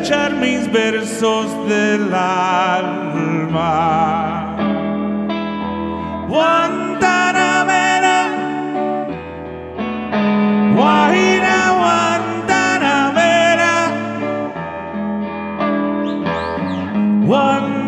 echar mis versos del alma. Guantanamera, Guajira, Guantanamera, Guantanamera.